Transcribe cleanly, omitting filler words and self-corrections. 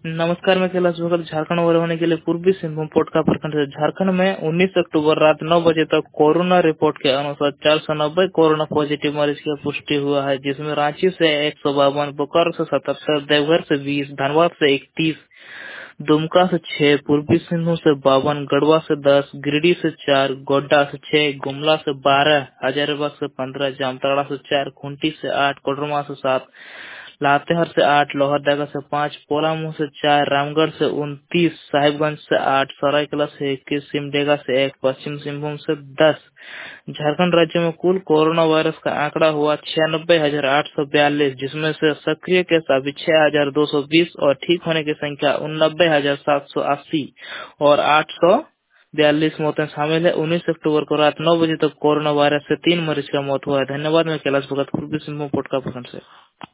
नमस्कार, मैं कैलाश भगत झारखंड में होने के लिए पूर्वी सिंहभूम पोटका प्रखंड से। झारखंड में 19 अक्टूबर रात 9 बजे तक कोरोना रिपोर्ट के अनुसार 490 कोरोना पॉजिटिव मरीज की पुष्टि हुआ है, जिसमें रांची से 152, बोकारो से 77, देवघर से 20, धनबाद से 31, दुमका से 6, पूर्वी सिंहभूम से 52, गढ़वा से 10, गिरिडीह से 4, गोड्डा से 6, गुमला से 12, हजारीबाग से 15, जामताड़ा से 4, खूंटी से 8, कोडरमा से 7, लातेहार से 8, लोहरदगा से 5, पलामू से 4, रामगढ़ से 29, साहिबगंज से 8, सरायकला से 21, सिमडेगा से 1, पश्चिम सिंहभूम से 10। झारखंड राज्य में कुल कोरोना वायरस का आंकड़ा हुआ 96,842, जिसमें से सक्रिय केस अभी 6,220 और ठीक होने की संख्या 89,780 और 842 मौतें शामिल है। 19 अक्टूबर को रात 9 बजे तक कोरोना वायरस से 3 मरीज का मौत हुआ है। धन्यवाद। मैं कैलाश भगत, पूर्वी सिंहभूम पोटका प्रखंड से।